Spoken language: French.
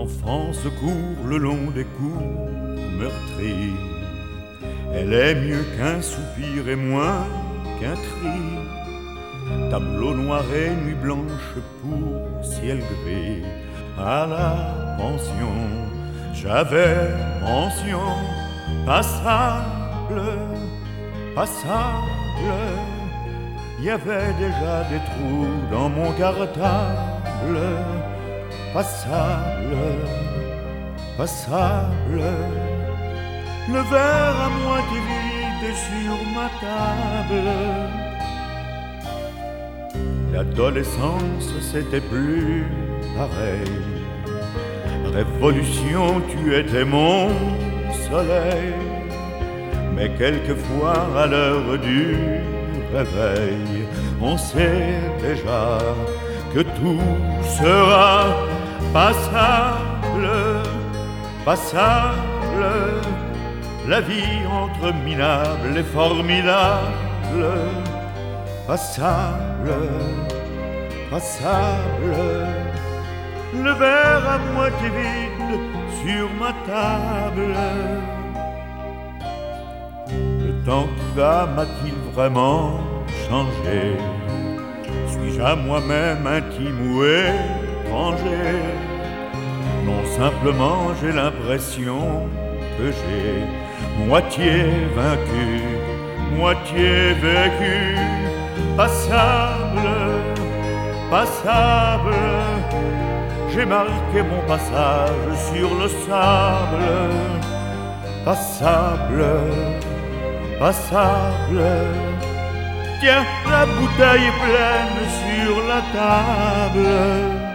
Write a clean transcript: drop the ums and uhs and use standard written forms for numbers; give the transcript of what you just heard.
L'enfance court le long des cours meurtris. Elle est mieux qu'un soupir et moins qu'un cri. Tableau noir et nuit blanche pour ciel gris. À la pension, j'avais mention passable, passable. Il y avait déjà des trous dans mon cartable. Passable, passable. Le verre à moitié vide sur ma table. L'adolescence c'était plus pareil. Révolution, tu étais mon soleil. Mais quelquefois à l'heure du réveil, on sait déjà que tout sera passable, passable. La vie entre minables et formidable. Passable, passable. Le verre à moitié vide sur ma table. Le temps qui va m'a-t-il vraiment changé? Suis-je à moi-même intime ou étranger? Non, simplement j'ai l'impression que j'ai moitié vaincu, moitié vécu. Passable, passable. J'ai marqué mon passage sur le sable. Passable, passable. Tiens, la bouteille est pleine sur la table.